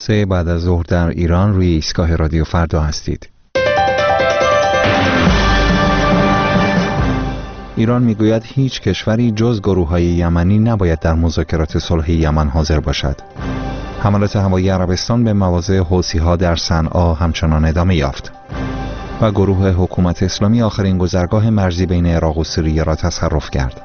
3 بعد از ظهر در ایران روی ایستگاه رادیو فردا هستید. ایران میگوید هیچ کشوری جز گروه‌های یمنی نباید در مذاکرات صلح یمن حاضر باشد. حملات هوایی عربستان به مواضع حوثی‌ها در صنعا همچنان ادامه یافت. و گروه حکومت اسلامی آخرین گذرگاه مرزی بین عراق و سوریه را تصرف کرد.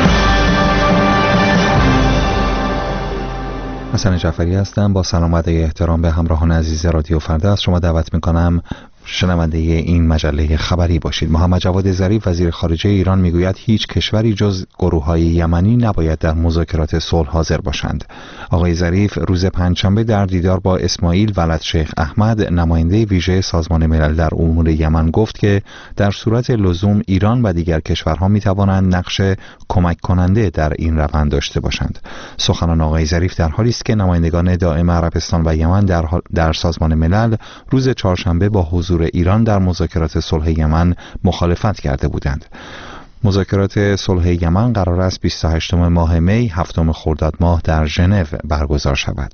حسن جعفری هستم. با سلام و احترام به همراهان عزیز رادیو فردا از شما دعوت می‌کنم شنونده این مجله خبری باشید. محمد جواد ظریف وزیر خارجه ایران میگوید هیچ کشوری جز گروه‌های یمنی نباید در مذاکرات صلح حاضر باشند. آقای ظریف روز پنجشنبه در دیدار با اسماعیل ولد شیخ احمد نماینده ویژه سازمان ملل در امور یمن گفت که در صورت لزوم ایران و دیگر کشورها میتوانند نقش کمک کننده در این روند داشته باشند. سخنان آقای ظریف در حالی است که نمایندگان دائم عربستان و یمن در سازمان ملل روز چهارشنبه با حضور ایران در مذاکرات صلح یمن مخالفت کرده بودند. مذاکرات صلح یمن قرار است 28 ماه می 7 خرداد ماه در ژنو برگزار شود.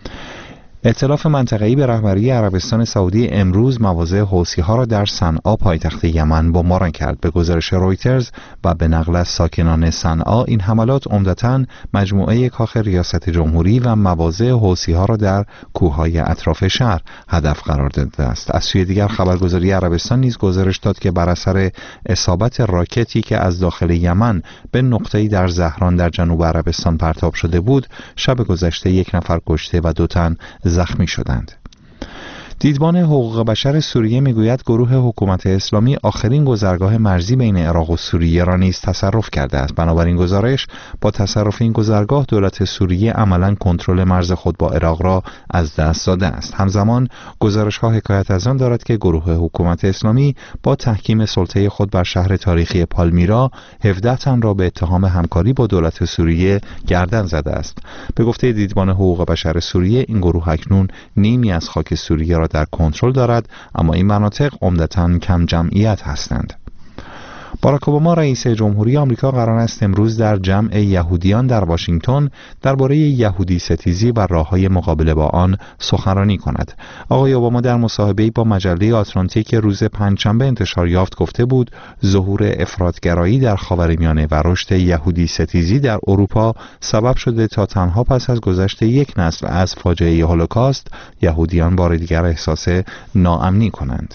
ائتلاف منطقه‌ای به رهبری عربستان سعودی امروز مواضع حوثی‌ها را در صنعا پایتخت یمن بمباران کرد. به گزارش رویترز و به نقل از ساکنان صنعا این حملات عمدتاً مجموعه کاخ ریاست جمهوری و مواضع حوثی‌ها را در کوههای اطراف شهر هدف قرار داده است. از سوی دیگر خبرگزاری عربستان نیز گزارش داد که بر اثر اصابت راکتی که از داخل یمن به نقطه‌ای در زهران در جنوب عربستان پرتاب شده بود، شب گذشته 1 نفر کشته و 2 تن زخمی شدند. دیدبان حقوق بشر سوریه میگوید گروه حکومت اسلامی آخرین گذرگاه مرزی بین عراق و سوریه را نیز تصرف کرده است. بنابراین گزارش با تصرف این گذرگاه دولت سوریه عملاً کنترل مرز خود با عراق را از دست داده است. همزمان گزارش‌ها حکایت از آن دارد که گروه حکومت اسلامی با تحکیم سلطه خود بر شهر تاریخی پالمیرا 17 تن را به اتهام همکاری با دولت سوریه گردن زده است. به گفته دیدبان حقوق بشر سوریه این گروه اکنون نیمی از خاک سوریه را در کنترل دارد، اما این مناطق عمدتاً کم جمعیت هستند. باراک اوباما رئیس جمهوری آمریکا قرار است امروز در جمع یهودیان در واشنگتن درباره یهودی ستیزی و راه‌های مقابله با آن سخنرانی کند. آقای اوباما در مصاحبه‌ای با مجله آتلانتیک روز پنجشنبه انتشار یافت گفته بود ظهور افراط‌گرایی در خاورمیانه و رشد یهودی ستیزی در اروپا سبب شده تا تنها پس از گذشت 1 نسل از فاجعه هولوکاست یهودیان بار دیگر احساس ناامنی کنند.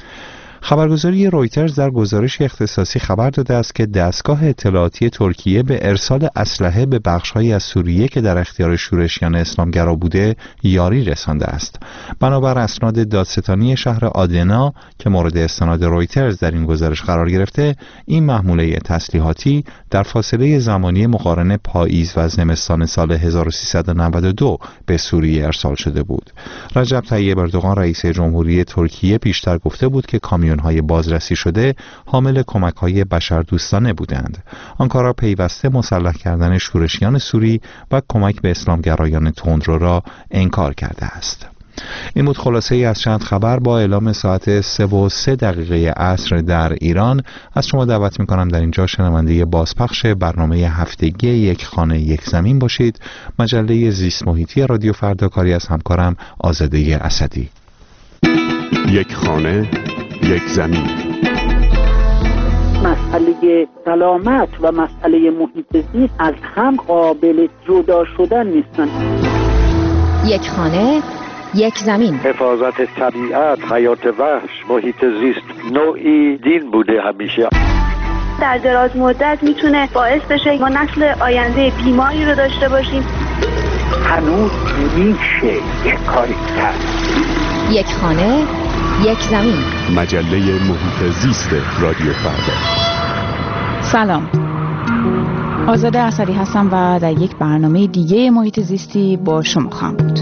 خبرگزاری رویترز در گزارش اختصاصی خبر داده است که دستگاه اطلاعاتی ترکیه به ارسال اسلحه به بخش‌هایی از سوریه که در اختیار شورشیان اسلامگرا بوده یاری رسانده است. بنابر اسناد دادستانی شهر آدنا که مورد استناد رویترز در این گزارش قرار گرفته، این محموله تسلیحاتی در فاصله زمانی مقارن پاییز و زمستان سال 1392 به سوریه ارسال شده بود. رجب طیب اردوغان رئیس جمهوری ترکیه پیشتر گفته بود که کامیون‌های بازرسی شده حامل کمک‌های بشردوستانه بودند. آنکارا پیوسته مسلح کردن شورشیان سوری و کمک به اسلامگرایان تندرو را انکار کرده است. این بود خلاصه ای از چند خبر با اعلام ساعت 3:03 عصر در ایران. از شما دعوت می‌کنم در اینجا شنونده بازپخش برنامه هفتگی یک خانه یک زمین باشید. مجله زیست محیطی رادیو فردا، کاری از همکارم آزاده اسدی. یک خانه یک زمین. مسئله سلامت و مسئله محیط زیست از هم قابل جدا شدن نیستند. یک خانه یک زمین. حفاظت طبیعت، حیات وحش، محیط زیست نوعی دین بوده همیشه. در دراز مدت میتونه باعث بشه ما نسل آینده بیماری رو داشته باشیم. هنوز میشه یک کاری کرد. یک خانه یک زمین. مجله محیط زیست رادیو فردا. سلام، آزاده اسدی هستم و در یک برنامه دیگه محیط زیستی با شما خواهم بود.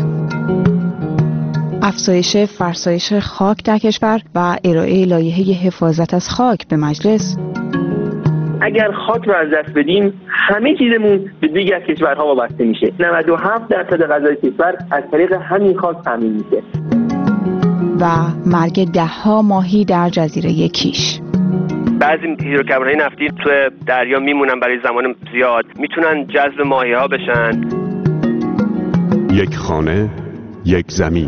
افزایش فرسایش خاک در کشور و ارائه لایحه حفاظت از خاک به مجلس. اگر خاک رو از دست بدیم همه چیزمون به دیگر کشورها وابسته میشه. 97% غذای کشور از طریق همین خاک تامین میشه. و مرگ 10 ماهی در جزیره کیش. بعضی هیدروکربن‌های نفتی تو دریا میمونن برای زمان زیاد، میتونن جذب ماهی‌ها بشن. یک خانه یک زمین.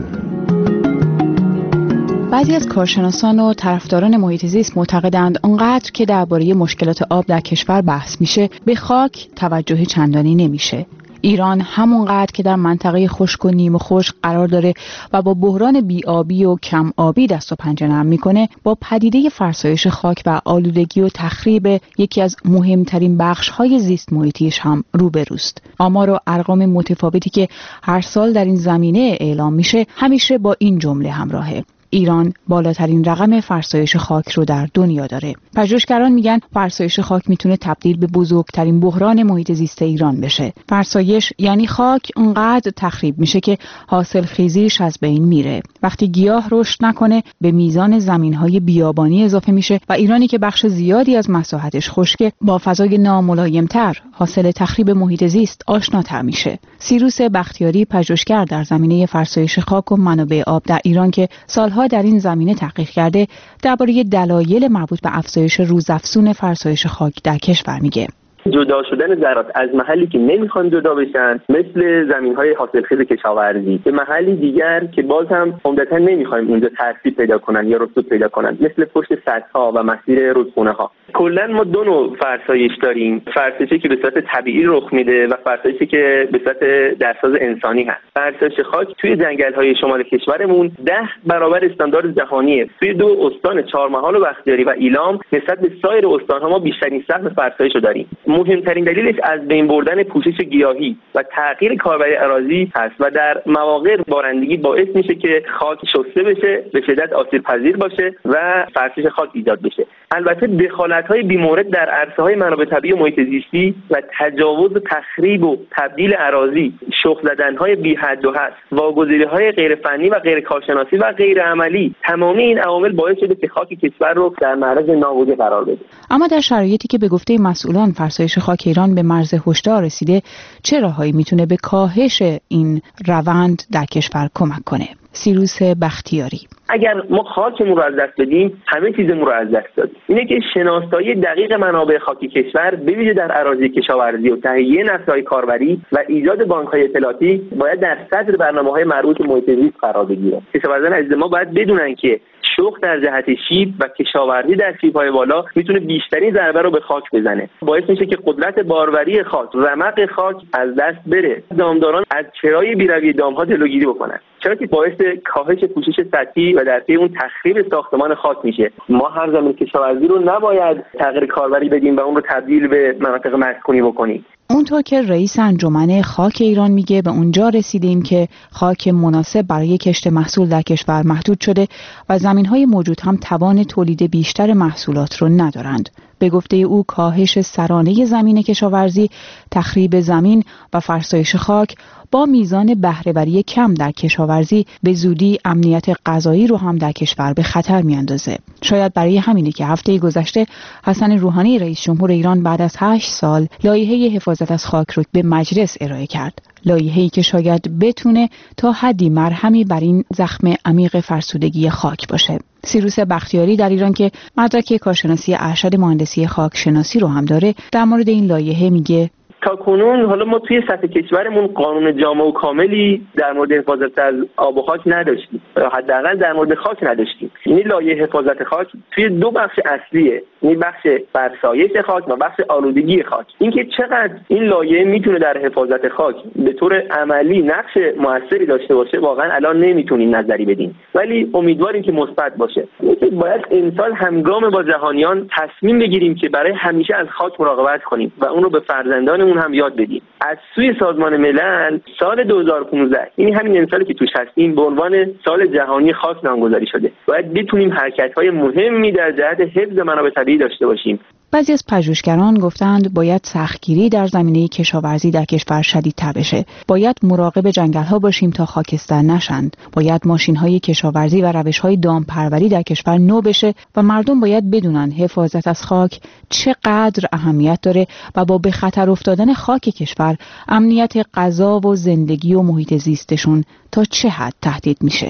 بعضی از کارشناسان و طرفداران محیط زیست معتقدند آنقدر که درباره مشکلات آب در کشور بحث میشه، به خاک توجه چندانی نمیشه. ایران همونقدر که در منطقه خشک و نیمه خشک قرار داره و با بحران بی‌آبی و کم آبی دست و پنجه نرم میکنه، با پدیده فرسایش خاک و آلودگی و تخریب یکی از مهمترین بخش‌های زیست محیطیش هم روبروست. آمار و ارقام متفاوتی که هر سال در این زمینه اعلام میشه همیشه با این جمله همراهه: ایران بالاترین رقم فرسایش خاک رو در دنیا داره. پژوهشگران میگن فرسایش خاک میتونه تبدیل به بزرگترین بحران محیط زیست ایران بشه. فرسایش یعنی خاک اونقدر تخریب میشه که حاصل خیزیش از بین میره. وقتی گیاه رشد نکنه، به میزان زمینهای بیابانی اضافه میشه و ایرانی که بخش زیادی از مساحتش خشکه، با فضای ناملایم‌تر حاصل تخریب محیط زیست آشناتر میشه. سیروس بختیاری، پژوهشگر در زمینه فرسایش خاک و منابع آب در ایران که سالها در این زمینه تحقیق کرده، درباره دلایل مربوط به افزایش روزافزون فرسایش خاک در کشور میگه. جدا شدن ذرات از محلی که نمیخوان جدا بشن، مثل زمین‌های حاصلخیز کشاورزی، به محلی دیگر که باز هم عمدتاً نمیخوایم اونجا ترسیب پیدا کنن یا رسوب پیدا کنن، مثل پشت سدها و مسیر رودخونه‌ها. کلاً ما دو نوع فرسایش داریم: فرسایشی که به صورت طبیعی رخ میده و فرسایشی که به صورت درساز انسانی هست. فرسایش خاک توی جنگل‌های شمال کشورمون 10 برابر استاندارد جهانیه. توی دو استان چهارمحال و بختیاری و ایلام نسبت به سایر استان‌ها ما بیشترین سهم فرسایش رو داریم. مهمترین دلیلش از بین بردن پوشش گیاهی و تغییر کاربری اراضی هست و در مواقع بارندگی باعث میشه که خاک شسته بشه، به شدت آسیب‌پذیر باشه و فرسایش خاک ایجاد بشه. البته دخالت‌های بی‌مورد در عرصه‌های منابع طبیعی و محیط زیستی و تجاوز و تخریب و تبدیل اراضی، شخم زدن‌های بی‌حد و حد، واگذاری‌های غیر فنی و غیر کارشناسی و غیر عملی، تمامی این عوامل باعث شده که خاک کشور رو در معرض نابودی قرار بده. اما در شرایطی که به گفته مسئولان فرسایش خاک ایران به مرز هشدار رسیده، چه راههایی میتونه به کاهش این روند در کشور کمک کنه؟ سیروس بختیاری: اگر ما خاکمون رو از دست بدیم، همه چیزمون رو از دست دادیم. اینه که شناسایی دقیق منابع خاکی کشور، به ویژه در اراضی کشاورزی و تهیه نقشه‌های کاربری و ایجاد بانک‌های اطلاعاتی، باید در صدر برنامه‌های مربوط به محیط زیست قرار بگیره. کشاورزان عزیز ما باید بدونن که شخم در جهت شیب و کشاورزی در شیب‌های بالا میتونه بیشترین ضربه رو به خاک بزنه. باعث میشه که قدرت باروری خاک، رمق خاک از دست بره. دامداران از چرای بیروی دام‌ها جلوگیری بکنن، چرا که باعث کاهش پوشش سطحی و در پی اون تخریب ساختمان خاک میشه. ما هر زمین کشاورزی رو نباید تغییر کاربری بدیم و اون رو تبدیل به مناطق مسکونی بکنیم. اونطور که رئیس انجمن خاک ایران میگه، به اونجا رسیدیم که خاک مناسب برای کشت محصول در کشور محدود شده و زمین‌های موجود هم توان تولید بیشتر محصولات رو ندارند. به گفته او، کاهش سرانه زمین کشاورزی، تخریب زمین و فرسایش خاک با میزان بهره‌وری کم در کشاورزی به زودی امنیت غذایی رو هم در کشور به خطر میاندازه. شاید برای همینه که هفته گذشته حسن روحانی رئیس جمهور ایران بعد از 8 سال لایحه حفاظت از خاک رو به مجلس ارائه کرد. لایحه‌ای که شاید بتونه تا حدی مرهمی بر این زخم عمیق فرسودگی خاک باشه. سیروس بختیاری در ایران که مدرک کارشناسی ارشد مهندسی خاک شناسی رو هم داره، در مورد این لایحه میگه: تا کنون حالا ما توی سطح کشورمون قانون جامع و کاملی در مورد حفاظت از آب و خاک نداشتیم، حداقل در مورد خاک نداشتیم. یعنی لایحه حفاظت خاک توی دو بخش اصلیه، یعنی بخش فرسایش خاک و بخش آلودگی خاک. اینکه چقدر این لایحه میتونه در حفاظت خاک به طور عملی نقش موثری داشته باشه، واقعا الان نمیتونیم نظری بدیم، ولی امیدواریم که مثبت باشه. اینکه باید امسال همگام با جهانیان تصمیم بگیریم که برای همیشه از خاک مراقبت کنیم و اون رو به فرزندانمون هم یاد بدیم. از سوی سازمان ملل سال 2015، یعنی همین امسالی که توش هستیم، به عنوان سال جهانی خاک نامگذاری شده. باید بتونیم حرکت‌های مهمی در جهت حفظ منابع طبیعی داشته باشیم. بعضی از پژوهشگران گفتند باید سختگیری در زمینه کشاورزی در کشور شدیدتر بشه. باید مراقب جنگل‌ها باشیم تا خاکستر نشند. باید ماشین‌های کشاورزی و روش‌های دامپروری در کشور نو بشه و مردم باید بدونن حفاظت از خاک چقدر اهمیت داره و با به خطر افتادن خاک کشور امنیت غذا و زندگی و محیط زیستشون تا چه حد تهدید میشه.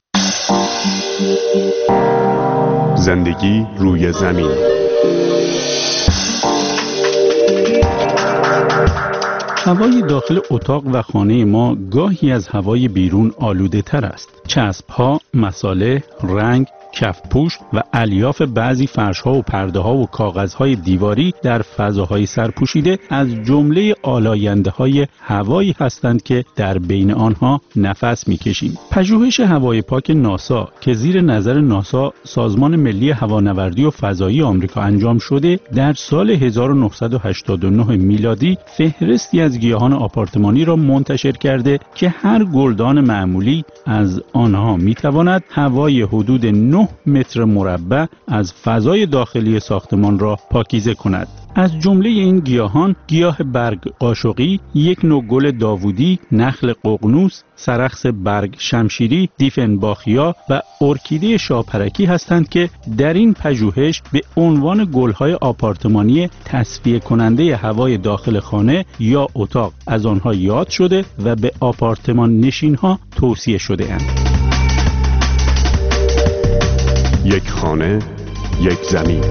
زندگی روی زمین. هوای داخل اتاق و خانه ما گاهی از هوای بیرون آلوده تر است. چسب‌ها، مصالح، رنگ، کفپوش و الیاف بعضی فرش‌ها و پرده‌ها و کاغذهای دیواری در فضاهای سرپوشیده از جمله آلاینده‌های هوایی هستند که در بین آنها نفس می‌کشیم. پژوهش هوای پاک ناسا که زیر نظر ناسا سازمان ملی هوانوردی و فضایی آمریکا انجام شده، در سال 1989 میلادی فهرستی از گیاهان آپارتمانی را منتشر کرده که هر گلدان معمولی از آنها می‌تواند هوای حدود 9 متر مربع از فضای داخلی ساختمان را پاکیزه کند. از جمله این گیاهان گیاه برگ قاشقی، یک نوع گل داوودی، نخل ققنوس، سرخس برگ شمشیری، دیفنباخیا و ارکیده شاپرکی هستند که در این پژوهش به عنوان گل‌های آپارتمانی تصفیه کننده هوای داخل خانه یا اتاق از آنها یاد شده و به آپارتمان نشین‌ها توصیه شده اند. یک خانه، یک زمین.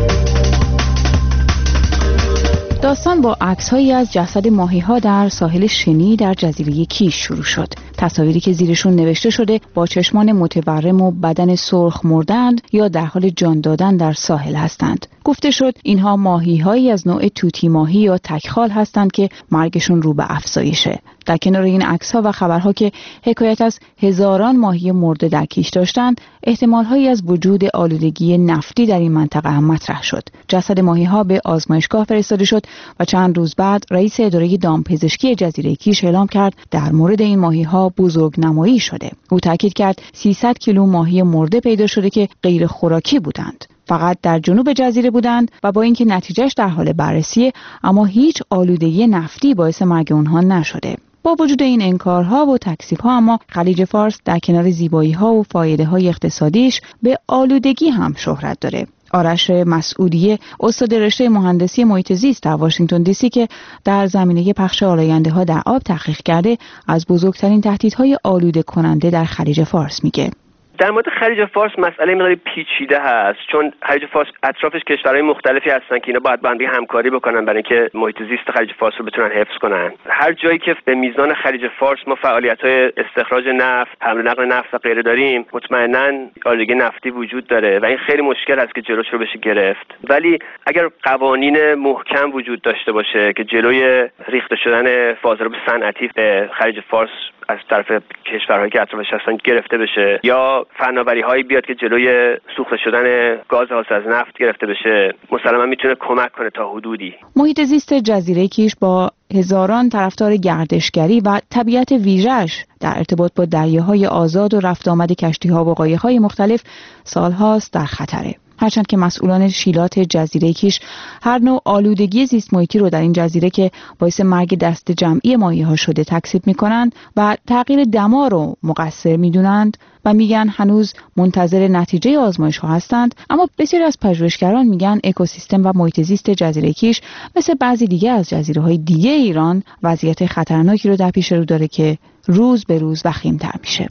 داستان با عکس‌هایی از جسد ماهی‌ها در ساحل شنی در جزیره کیش شروع شد. تصاویری که زیرشون نوشته شده با چشمان متورم و بدن سرخ مردند یا در حال جان دادن در ساحل هستند. گفته شد اینها ماهی‌هایی از نوع توتی ماهی یا تکخال هستند که مرگشون رو به افزایشه. در کنار این عکس‌ها و خبرها که حکایت از هزاران ماهی مرده در کیش داشتند، احتمال‌هایی از وجود آلودگی نفتی در این منطقه هم مطرح شد. جسد ماهی‌ها به آزمایشگاه فرستاده شد و چند روز بعد رئیس اداره دامپزشکی جزیره کیش اعلام کرد در مورد این ماهی‌ها بزرگنمایی شده. او تاکید کرد 300 کیلو ماهی مرده پیدا شده که غیر خوراکی بودند. فقط در جنوب جزیره بودند و با اینکه نتیجهش در حال بررسیه، اما هیچ آلودگی نفتی باعث مرگ اونها نشده. با وجود این انکارها و تکذیب‌ها، اما خلیج فارس در کنار زیبایی‌ها و فایده‌های اقتصادیش به آلودگی هم شهرت داره. آرش مسعودی، استاد رشته مهندسی محیط زیست در واشنگتن دی سی که در زمینه پخش آلاینده‌ها در آب تحقیق کرده، از بزرگترین تهدیدهای آلوده کننده در خلیج فارس میگه. در مورد خلیج فارس مسئله مقداری پیچیده هست، چون خلیج فارس اطرافش کشورهای مختلفی هستن که اینا باید با هم همکاری بکنن برای اینکه محیط زیست خلیج فارس رو بتونن حفظ کنن. هر جایی که به میزان خلیج فارس ما فعالیت‌های استخراج نفت، حمل نقل نفت و غیره داریم، مطمئناً آلودگی نفتی وجود داره و این خیلی مشکل است که جلوش رو بشه گرفت. ولی اگر قوانین محکم وجود داشته باشه که جلوی ریخته شدن فاضلاب صنعتی به خلیج فارس از طرف کشورهایی که اطرافش هستن گرفته بشه، یا فناوری‌هایی بیاد که جلوی سوخته شدن گاز حاصل از نفت گرفته بشه، مسلماً میتونه کمک کنه تا حدودی. محیط زیست جزیره کیش با هزاران طرفدار گردشگری و طبیعت ویژه‌اش در ارتباط با دریاهای آزاد و رفت آمد کشتی‌ها و قایق‌های مختلف سال‌هاست در خطره. هرچند که مسئولان شیلات جزیره کیش هر نوع آلودگی زیست محیطی رو در این جزیره که باعث مرگ دست جمعی ماهی‌ها شده تکذیب می‌کنند و تغییر دما رو مقصر می‌دونند و میگن هنوز منتظر نتیجه آزمایش‌ها هستند، اما بسیاری از پژوهشگران میگن اکوسیستم و محیط زیست جزیره کیش مثل بعضی دیگه از جزیره‌های دیگه ایران وضعیت خطرناکی رو در پیش رو داره که روز به روز وخیم‌تر میشه.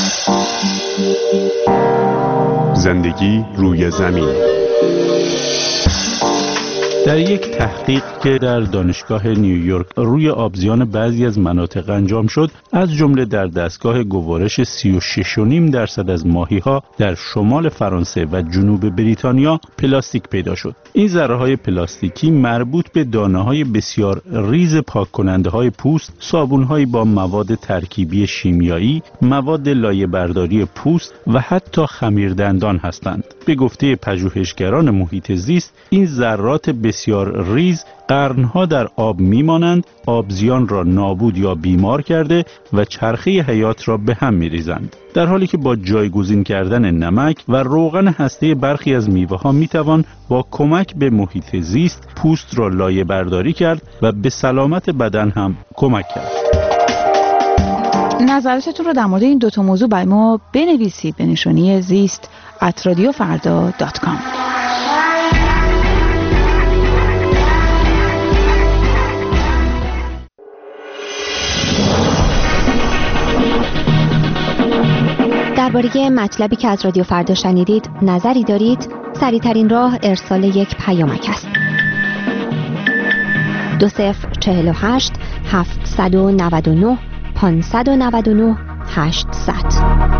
زندگی روی زمین. در یک تحقیق که در دانشگاه نیویورک روی آبزیان بعضی از مناطق انجام شد، از جمله در دستگاه گوارش 36.5% از ماهی‌ها در شمال فرانسه و جنوب بریتانیا پلاستیک پیدا شد. این ذره‌های پلاستیکی مربوط به دانه‌های بسیار ریز پاک کننده‌های پوست، صابون‌هایی با مواد ترکیبی شیمیایی، مواد لایه‌برداری پوست و حتی خمیردندان هستند. به گفته پژوهشگران محیط زیست، این ذرات بسیار ریز قرنها در آب میمانند، آبزیان را نابود یا بیمار کرده و چرخه حیات را به هم میریزند. در حالی که با جایگزین کردن نمک و روغن هسته برخی از میوه ها میتوان با کمک به محیط زیست پوست را لایه برداری کرد و به سلامت بدن هم کمک کرد. نظراتتون رو در مورد این دوتا موضوع برای ما بنویسید به نشانی زیست@radiofarda.com. درباره مطلبی که از رادیو فردا شنیدید نظری دارید؟ سریع‌ترین راه ارسال یک پیامک است. 2048 799 599 800.